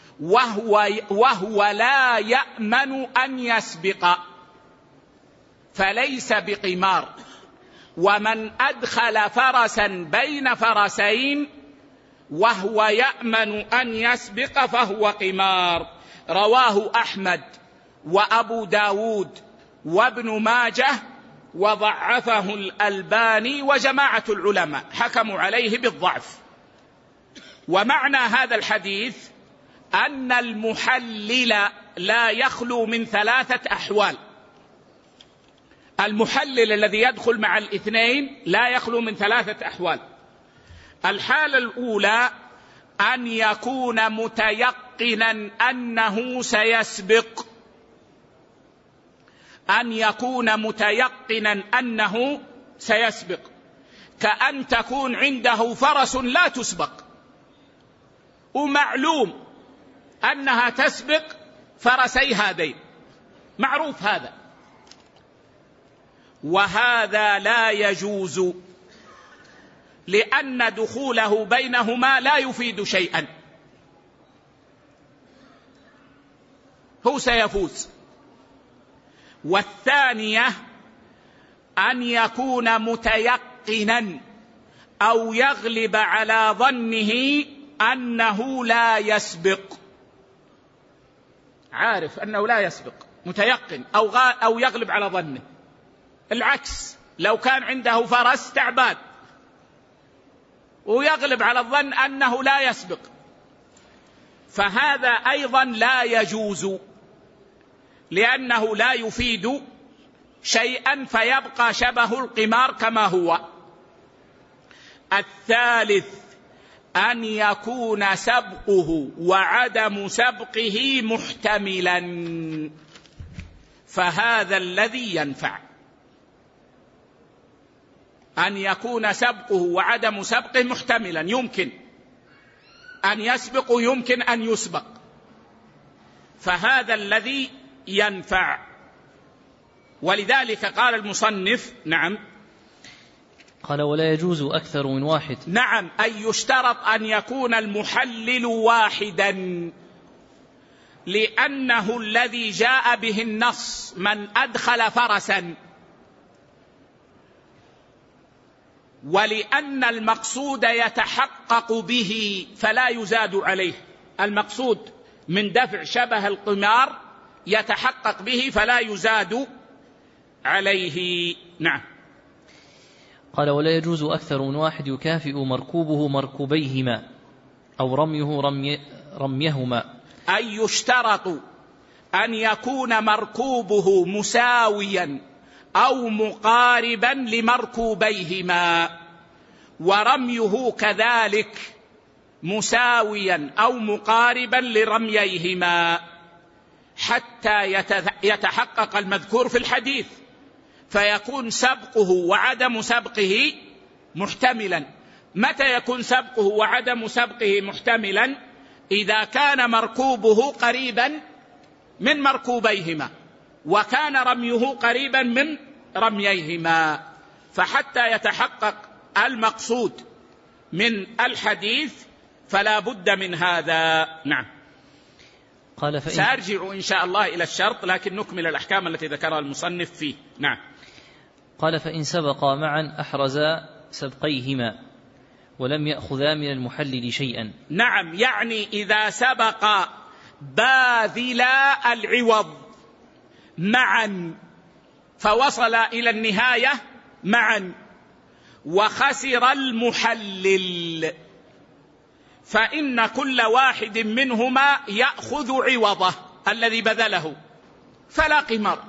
وهو لا يأمن أن يسبق فليس بقمار، ومن أدخل فرسا بين فرسين وهو يأمن أن يسبق فهو قمار. رواه أحمد وأبو داود وابن ماجه وضعفه الألباني وجماعة العلماء حكموا عليه بالضعف. ومعنى هذا الحديث أن المحلل لا يخلو من 3 أحوال. المحلل الذي يدخل مع الاثنين لا يخلو من 3 أحوال. الحالة الأولى أن يكون متيقنا أنه سيسبق، أن يكون متيقنا أنه سيسبق، كأن تكون عنده فرس لا تسبق ومعلوم أنها تسبق فرسي هذين، معروف هذا، وهذا لا يجوز لأن دخوله بينهما لا يفيد شيئا، هو سيفوز. والثانية أن يكون متيقنا أو يغلب على ظنه أنه لا يسبق، عارف أنه لا يسبق، متيقن أو يغلب على ظنه. العكس، لو كان عنده فرس تعبان ويغلب على الظن أنه لا يسبق، فهذا أيضا لا يجوز لأنه لا يفيد شيئا فيبقى شبه القمار كما هو. الثالث أن يكون سبقه وعدم سبقه محتملا، فهذا الذي ينفع، أن يكون سبقه وعدم سبقه محتملا، يمكن أن يسبق ويمكن أن يسبق، فهذا الذي ينفع. ولذلك قال المصنف نعم، قال: ولا يجوز أكثر من واحد. نعم، أي يشترط أن يكون المحلل واحدا، لأنه الذي جاء به النص من أدخل فرسا، ولأن المقصود يتحقق به فلا يزاد عليه، المقصود من دفع شبه القمار يتحقق به فلا يزاد عليه. نعم. قال: ولا يجوز أكثر من واحد يكافئ مركوبه مركوبيهما أو رميهما، أي يشترط أن يكون مركوبه مساويا أو مقاربا لمركوبيهما، ورميه كذلك مساويا أو مقاربا لرمييهما، حتى يتحقق المذكور في الحديث، فيكون سبقه وعدم سبقه محتملا. متى يكون سبقه وعدم سبقه محتملا؟ إذا كان مركوبه قريبا من مركوبيهما، وكان رميه قريبا من رمييهما. فحتى يتحقق المقصود من الحديث فلا بد من هذا. نعم. قال سأرجع إن شاء الله إلى الشرط، لكن نكمل الأحكام التي ذكرها المصنف فيه. نعم. قال: فإن سبقا معا أحرزا سبقيهما ولم يأخذا من المحلل شيئا. نعم، يعني إذا سبق باذلا العوض معا فوصل إلى النهاية معا، وخسر المحلل، فإن كل واحد منهما يأخذ عوضه الذي بذله، فلا قمار.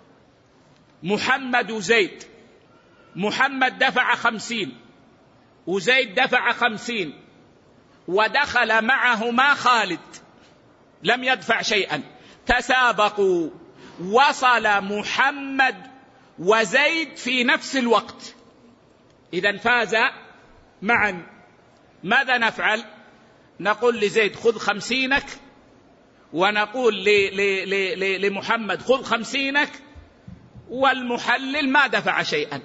محمد وزيد، محمد دفع 50 وزيد دفع 50، ودخل معهما خالد لم يدفع شيئا، تسابقوا، وصل محمد وزيد في نفس الوقت، إذا فاز معا. ماذا نفعل؟ نقول لزيد خذ 50، ونقول لمحمد خذ 50، والمحلل ما دفع شيئا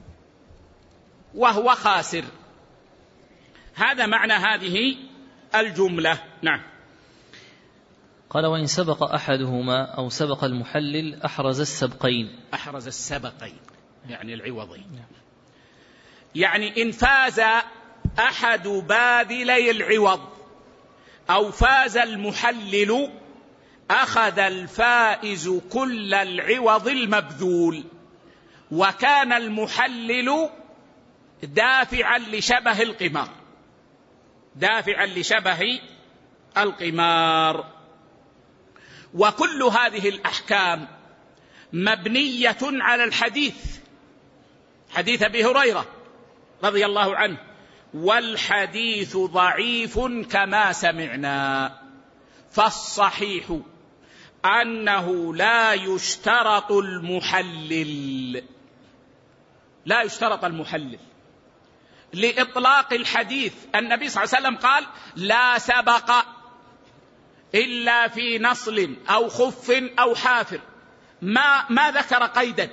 وهو خاسر. هذا معنى هذه الجملة. نعم. قال: وإن سبق أحدهما أو سبق المحلل أحرز السبقين. أحرز السبقين يعني العوضين. يعني إن فاز أحد باذلي العوض أو فاز المحلل أخذ الفائز كل العوض المبذول، وكان المحلل دافعا لشبه القمار، دافعا لشبه القمار. وكل هذه الأحكام مبنية على الحديث، حديث أبي هريرة رضي الله عنه: والحديث ضعيف كما سمعنا، فالصحيح أنه لا يشترط المحلل، لا يشترط المحلل لإطلاق الحديث. النبي صلى الله عليه وسلم قال: لا سبق إلا في نصل أو خف أو حافر، ما ذكر قيدا،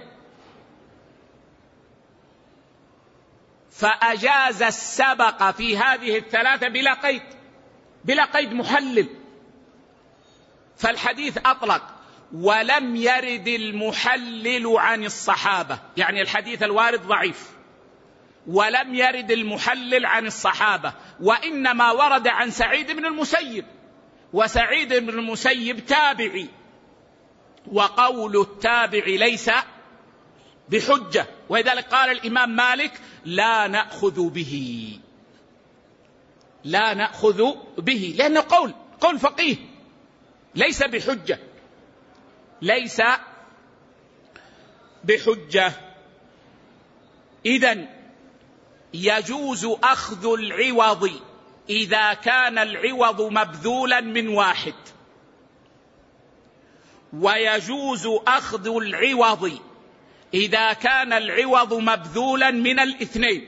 فأجاز السبق في هذه الثلاثة بلا قيد محلل، فالحديث أطلق. ولم يرد المحلل عن الصحابة، يعني الحديث الوارد ضعيف، ولم يرد المحلل عن الصحابة، وإنما ورد عن سعيد بن المسيب، وسعيد بن المسيب تابعي، وقول التابع ليس بحجة، ولذلك قال الإمام مالك: لا نأخذ به، لا نأخذ به، لأنه قول فقيه ليس بحجة، ليس بحجة. إذن يجوز أخذ العوض إذا كان العوض مبذولا من واحد، ويجوز أخذ العوض إذا كان العوض مبذولا من الاثنين،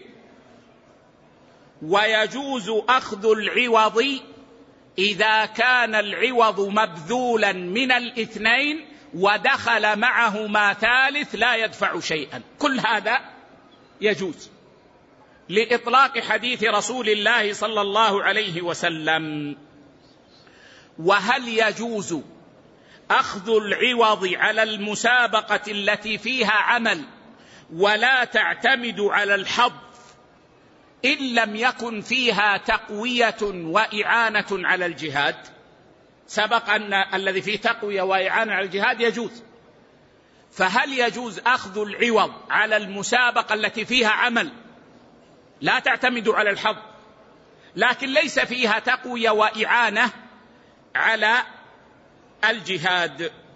ويجوز أخذ العوض إذا كان العوض مبذولا من الاثنين ودخل معهما ثالث لا يدفع شيئا. كل هذا يجوز لإطلاق حديث رسول الله صلى الله عليه وسلم. وهل يجوز أخذ العوض على المسابقة التي فيها عمل ولا تعتمد على الحظ إن لم يكن فيها تقوية وإعانة على الجهاد؟ سبق أن الذي فيه تقوية وإعانة على الجهاد يجوز، فهل يجوز أخذ العوض على المسابقة التي فيها عمل لا تعتمد على الحظ لكن ليس فيها تقوية وإعانة على الجهاد؟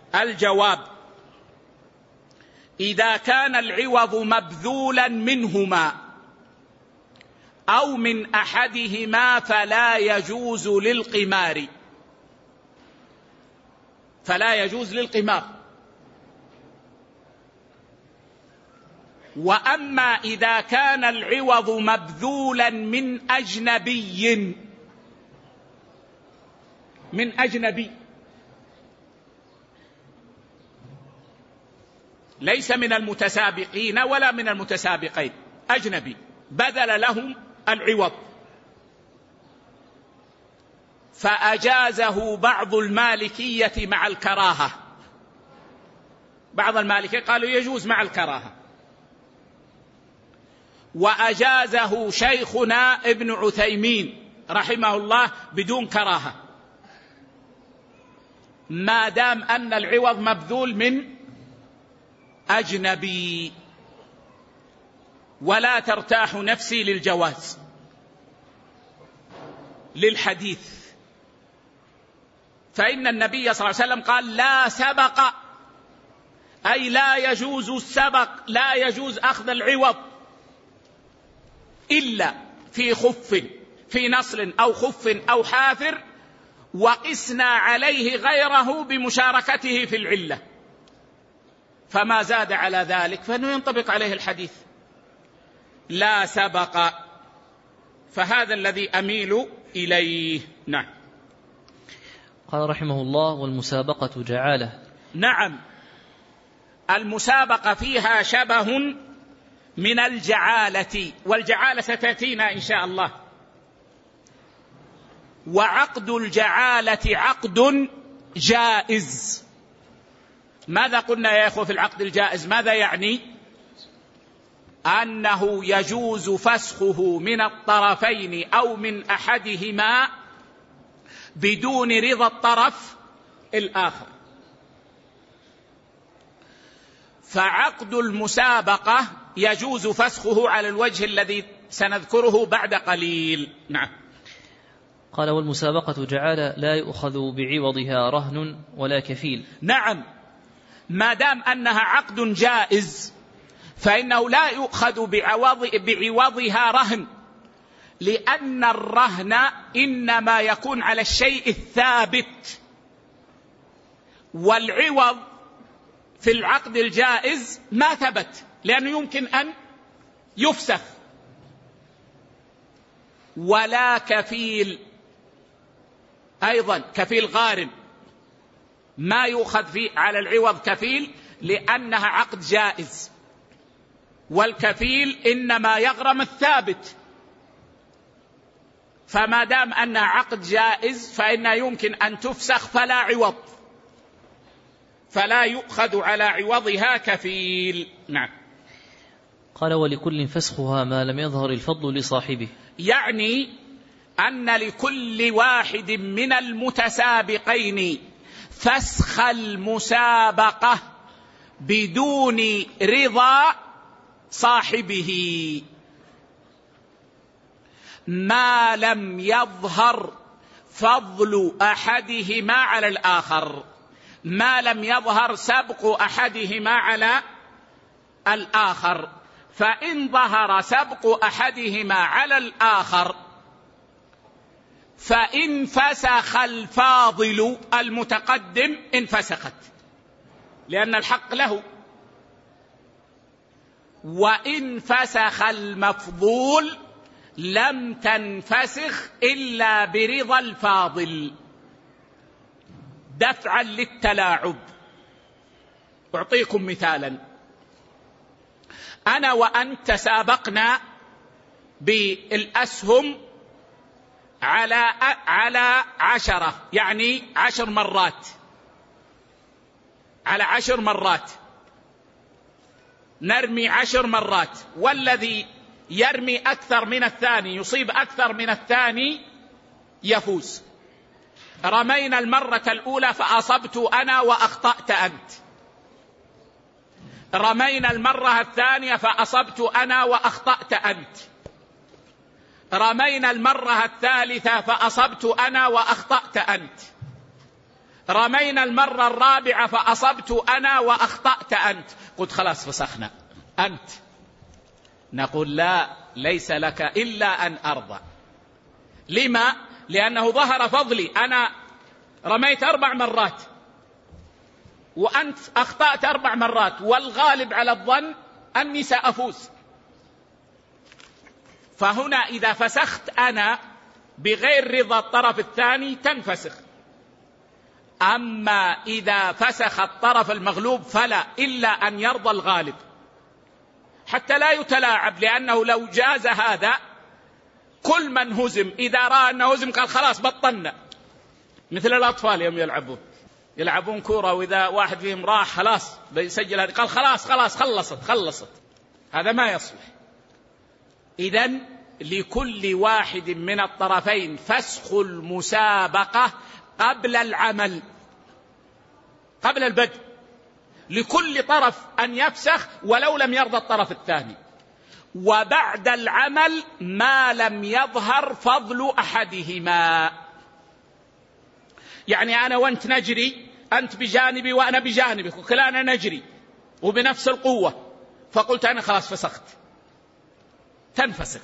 الجواب: إذا كان العوض مبذولا منهما أو من أحدهما فلا يجوز للقمار، فلا يجوز للقمار. وأما إذا كان العوض مبذولا من أجنبي، من أجنبي ليس من المتسابقين ولا من المتسابقين، أجنبي بذل لهم العوض فأجازه بعض المالكية مع الكراهة، بعض المالكية قالوا يجوز مع الكراهة، وأجازه شيخنا ابن عثيمين رحمه الله بدون كراهة، ما دام أن العوض مبذول من أجنبي. ولا ترتاح نفسي للجواز للحديث، فإن النبي صلى الله عليه وسلم قال: لا سبق، أي لا يجوز السبق، لا يجوز أخذ العوض إلا في خف، في نصل أو خف أو حافر، وقسنا عليه غيره بمشاركته في العلة، فما زاد على ذلك فإنه ينطبق عليه الحديث لا سبق. فهذا الذي أميل إليه. نعم. قال رحمه الله: والمسابقة جعالة. نعم، المسابقة فيها شبه من الجعالة، والجعالة ستأتينا إن شاء الله. وعقد الجعالة عقد جائز. ماذا قلنا يا إخوة في العقد الجائز؟ ماذا يعني؟ أنه يجوز فسخه من الطرفين أو من أحدهما بدون رضا الطرف الآخر. فعقد المسابقة يجوز فسخه على الوجه الذي سنذكره بعد قليل. نعم. قال: والمسابقة جعالة لا يؤخذ بعوضها رهن ولا كفيل. نعم، ما دام أنها عقد جائز فإنه لا يؤخذ بعوضها رهن، لأن الرهن إنما يكون على الشيء الثابت، والعوض في العقد الجائز ما ثبت، لأنه يمكن أن يفسخ. ولا كفيل أيضا، كفيل غارم ما يؤخذ فيه على العوض كفيل، لأنها عقد جائز، والكفيل إنما يغرم الثابت. فما دام أنها عقد جائز فإنها يمكن أن تفسخ فلا عوض، فلا يؤخذ على عوضها كفيل. نعم. قال: ولكل فسخها ما لم يظهر الفضل لصاحبه. يعني أن لكل واحد من المتسابقين فسخ المسابقة بدون رضا صاحبه ما لم يظهر فضل أحدهما على الآخر، ما لم يظهر سبق أحدهما على الآخر. فإن ظهر سبق أحدهما على الآخر فإن فسخ الفاضل المتقدم انفسخت، لأن الحق له. وإن فسخ المفضول لم تنفسخ إلا برضا الفاضل، دفعا للتلاعب. أعطيكم مثالا: أنا وأنت تسابقنا بالأسهم على 10، يعني 10 مرات، على 10 مرات نرمي 10 مرات، والذي يرمي أكثر من الثاني يصيب أكثر من الثاني يفوز. رمينا المرة الأولى فأصبت أنا وأخطأت أنت، رمينا المرة الثانية فأصبت أنا وأخطأت أنت، رمينا المرة الثالثة فأصبت أنا وأخطأت أنت، رمينا المرة الرابعة فأصبت أنا وأخطأت أنت، قلت خلاص فسخنا أنت. نقول لا، ليس لك إلا أن أرضى. لما؟ لأنه ظهر فضلي، أنا رميت 4 مرات وأنت أخطأت 4 مرات، والغالب على الظن أني سأفوز. فهنا إذا فسخت أنا بغير رضا الطرف الثاني تنفسخ. أما إذا فسخ الطرف المغلوب فلا، إلا أن يرضى الغالب حتى لا يتلاعب، لأنه لو جاز هذا كل من هزم إذا رأى أنه هزم قال خلاص بطلنا، مثل الأطفال يوم يلعبون كورة، وإذا واحد فيهم راح خلاص بيسجل هذه قال خلاص خلصت. هذا ما يصلح. إذن لكل واحد من الطرفين فسخ المسابقة قبل العمل، قبل البدء، لكل طرف أن يفسخ ولو لم يرضى الطرف الثاني، وبعد العمل ما لم يظهر فضل أحدهما. يعني أنا وأنت نجري، أنت بجانبي وأنا بجانبك وكلانا نجري وبنفس القوة، فقلت أنا خلاص فسخت، تنفسخ.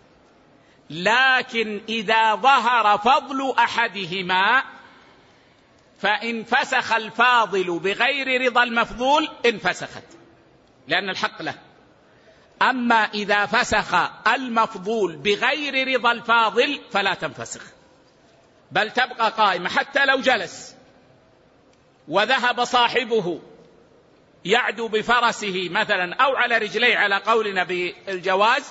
لكن إذا ظهر فضل أحدهما فإن فسخ الفاضل بغير رضا المفضول انفسخت، لأن الحق له. أما إذا فسخ المفضول بغير رضا الفاضل فلا تنفسخ، بل تبقى قائمة حتى لو جلس وذهب صاحبه يعدو بفرسه مثلا أو على رجليه على قولنا بالجواز،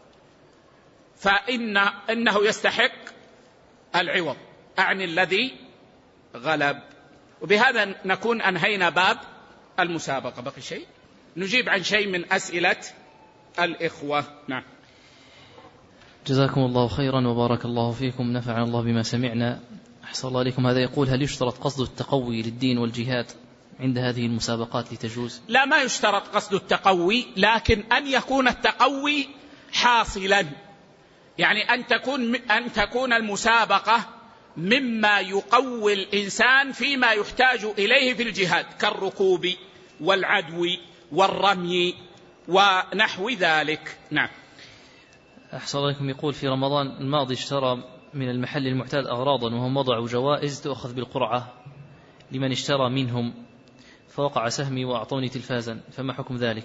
فإنه يستحق العوض، أعني الذي غلب. وبهذا نكون أنهينا باب المسابقة. بقي شيء؟ نجيب عن شيء من أسئلة الإخوة. نعم. جزاكم الله خيرا وبارك الله فيكم، نفعنا الله بما سمعنا. أحسن الله عليكم. هذا يقول: هل يشترط قصد التقوي للدين والجهاد عند هذه المسابقات لتجوز؟ لا، ما يشترط قصد التقوي، لكن أن يكون التقوي حاصلا، يعني أن تكون المسابقة مما يقوي الإنسان فيما يحتاج إليه في الجهاد، كالركوب والعدو والرمي ونحو ذلك. نعم. أحسن الله عليكم. يقول: في رمضان الماضي اشترى من المحل المعتاد أغراضا وهم وضعوا جوائز تؤخذ بالقرعة لمن اشترى منهم، فوقع سهمي وأعطوني تلفازا، فما حكم ذلك؟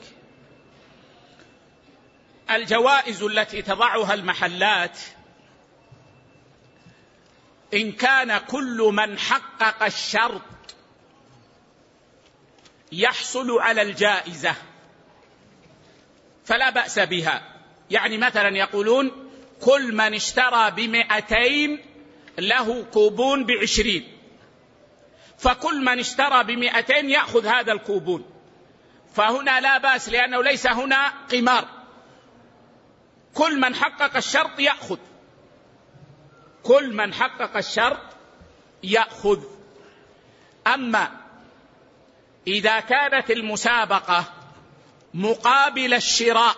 الجوائز التي تضعها المحلات إن كان كل من حقق الشرط يحصل على الجائزة فلا بأس بها. يعني مثلا يقولون كل من اشترى ب200 له كوبون ب20، فكل من اشترى ب200 يأخذ هذا الكوبون، فهنا لا بأس، لأنه ليس هنا قمار، كل من حقق الشرط يأخذ، كل من حقق الشرط يأخذ. أما إذا كانت المسابقة مقابل الشراء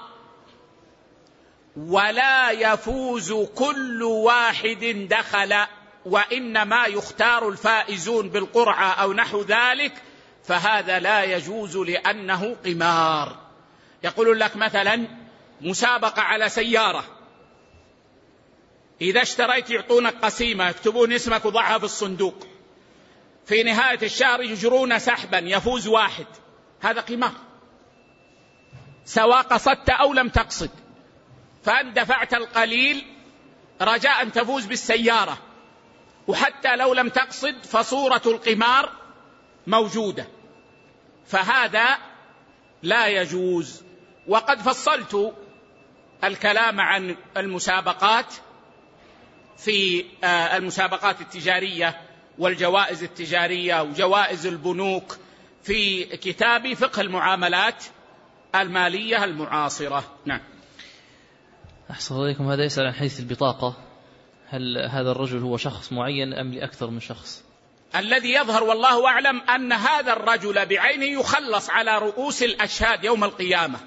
ولا يفوز كل واحد دخل، وإنما يختار الفائزون بالقرعة أو نحو ذلك، فهذا لا يجوز لأنه قمار. يقول لك مثلا مسابقة على سيارة، إذا اشتريت يعطونك قسيمة يكتبون اسمك وضعها في الصندوق، في نهاية الشهر يجرون سحبا يفوز واحد، هذا قمار سواء قصدت أو لم تقصد، فأن دفعت القليل رجاء أن تفوز بالسيارة، وحتى لو لم تقصد فصورة القمار موجودة، فهذا لا يجوز. وقد فصلت الكلام عن المسابقات في المسابقات التجارية والجوائز التجارية وجوائز البنوك في كتاب فقه المعاملات المالية المعاصرة. نعم. أحسن الله عليكم. هذا يسأل عن حديث البطاقة، هل هذا الرجل هو شخص معين أم لأكثر من شخص؟ الذي يظهر والله أعلم أن هذا الرجل بعينه يخلص على رؤوس الأشهاد يوم القيامة،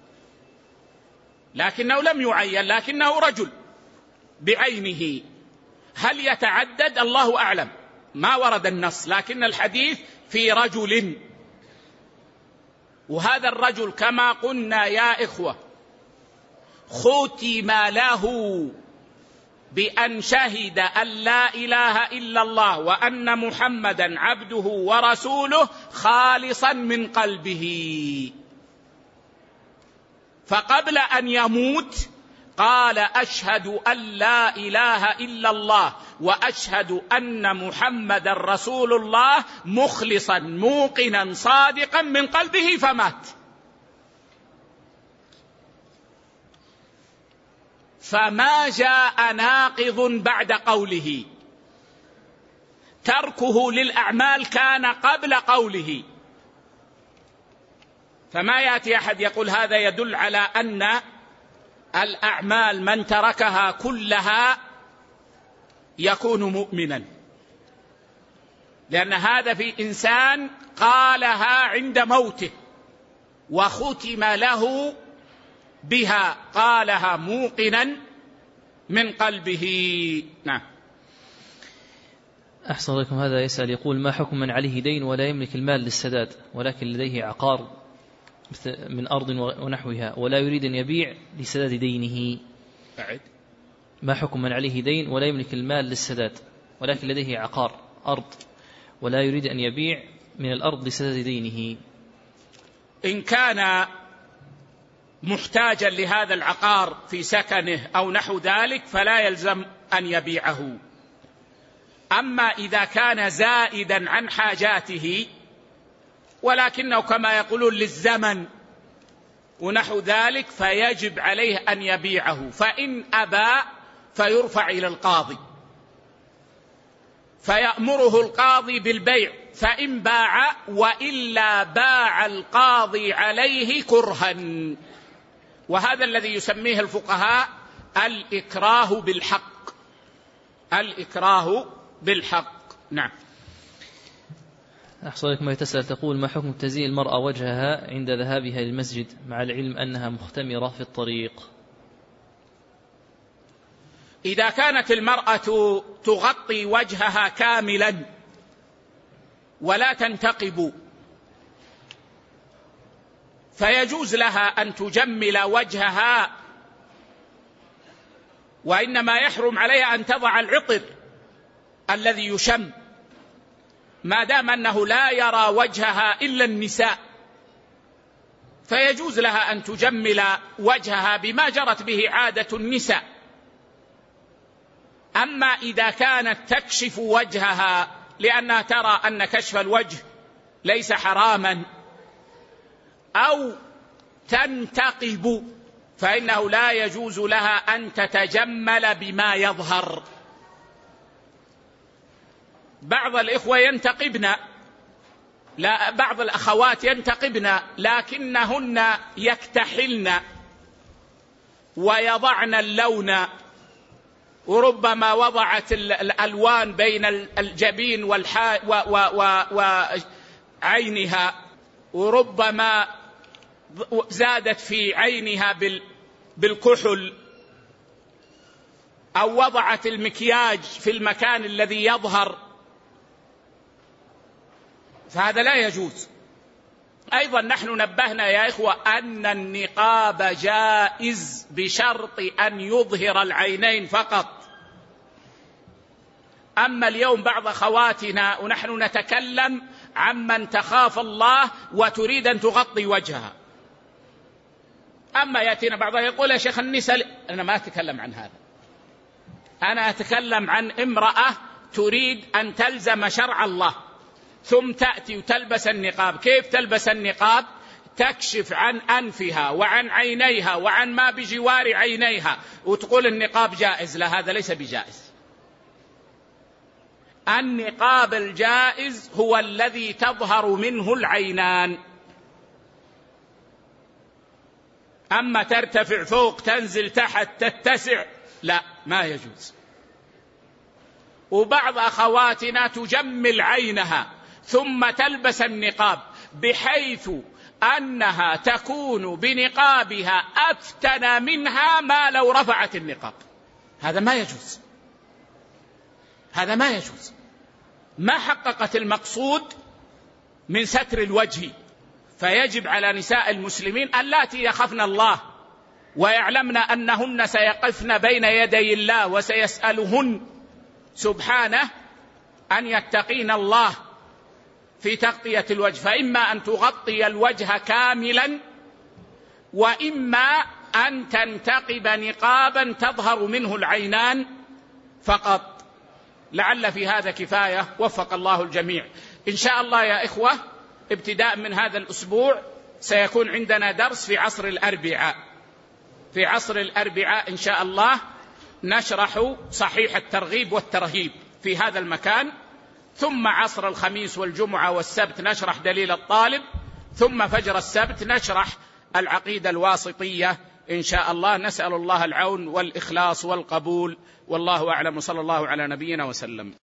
لكنه لم يعين، لكنه رجل بعينه. هل يتعدد؟ الله أعلم، ما ورد النص، لكن الحديث في رجل، وهذا الرجل كما قلنا يا إخوة ختم له بأن شهد أن لا إله إلا الله وأن محمدا عبده ورسوله خالصا من قلبه. فقبل أن يموت قال أشهد أن لا إله إلا الله وأشهد أن محمدا رسول الله، مخلصا موقنا صادقا من قلبه، فمات. فما جاء ناقض بعد قوله، تركه للأعمال كان قبل قوله. فما يأتي أحد يقول هذا يدل على أن الأعمال من تركها كلها يكون مؤمنا، لأن هذا في إنسان قالها عند موته وختم له بها، قالها موقنا من قلبه. نعم. أحسن لكم. هذا يسأل يقول ما حكم من عليه دين ولا يملك المال للسداد ولكن لديه عقار من أرض ونحوها ولا يريد أن يبيع لسداد دينه؟ ما حكم من عليه دين ولا يملك المال للسداد ولكن لديه عقار أرض ولا يريد أن يبيع من الأرض لسداد دينه؟ إن كان محتاجا لهذا العقار في سكنه أو نحو ذلك فلا يلزم أن يبيعه. أما إذا كان زائدا عن حاجاته ولكنه كما يقولون للزمن ونحو ذلك فيجب عليه أن يبيعه، فإن أبى فيرفع إلى القاضي فيأمره القاضي بالبيع، فإن باع وإلا باع القاضي عليه كرها. وهذا الذي يسميه الفقهاء الإكراه بالحق، الإكراه بالحق. نعم. أحسن لك. ما تسأل تقول ما حكم تزيين المرأة وجهها عند ذهابها للمسجد مع العلم أنها مختمرة في الطريق؟ إذا كانت المرأة تغطي وجهها كاملا ولا تنتقب فيجوز لها أن تجمل وجهها، وإنما يحرم عليها أن تضع العطر الذي يشم ما دام أنه لا يرى وجهها إلا النساء، فيجوز لها أن تجمل وجهها بما جرت به عادة النساء. أما إذا كانت تكشف وجهها لأنها ترى أن كشف الوجه ليس حراما أو تنتقب فإنه لا يجوز لها أن تتجمل بما يظهر. بعض الإخوة ينتقبن، لا بعض الأخوات ينتقبن لكنهن يكتحلن ويضعن اللون، وربما وضعت الألوان بين الجبين وعينها، وربما زادت في عينها بالكحل، أو وضعت المكياج في المكان الذي يظهر، فهذا لا يجوز. أيضا نحن نبهنا يا إخوة أن النقاب جائز بشرط أن يظهر العينين فقط. أما اليوم بعض أخواتنا ونحن نتكلم عمن تخاف الله وتريد أن تغطي وجهها، أما يأتينا بعضها يقول يا شيخ النساء، أنا ما أتكلم عن هذا، أنا أتكلم عن امرأة تريد أن تلزم شرع الله ثم تأتي وتلبس النقاب. كيف تلبس النقاب؟ تكشف عن أنفها وعن عينيها وعن ما بجوار عينيها وتقول النقاب جائز. لا، هذا ليس بجائز. النقاب الجائز هو الذي تظهر منه العينان، أما ترتفع فوق تنزل تحت تتسع لا، ما يجوز. وبعض أخواتنا تجمل عينها ثم تلبس النقاب بحيث أنها تكون بنقابها أفتن منها ما لو رفعت النقاب. هذا ما يجوز، هذا ما يجوز. ما حققت المقصود من ستر الوجه. فيجب على نساء المسلمين اللاتي يخافن الله ويعلمن أنهن سيقفن بين يدي الله وسيسألهن سبحانه أن يتقين الله في تغطية الوجه، فإما أن تغطي الوجه كاملا، وإما أن تنتقب نقابا تظهر منه العينان فقط. لعل في هذا كفاية، وفق الله الجميع. إن شاء الله يا إخوة، ابتداء من هذا الأسبوع سيكون عندنا درس في عصر الأربعاء. في عصر الأربعاء إن شاء الله نشرح صحيح الترغيب والترهيب في هذا المكان، ثم عصر الخميس والجمعة والسبت نشرح دليل الطالب، ثم فجر السبت نشرح العقيدة الواسطية إن شاء الله. نسأل الله العون والإخلاص والقبول، والله أعلم، صلى الله على نبينا وسلم.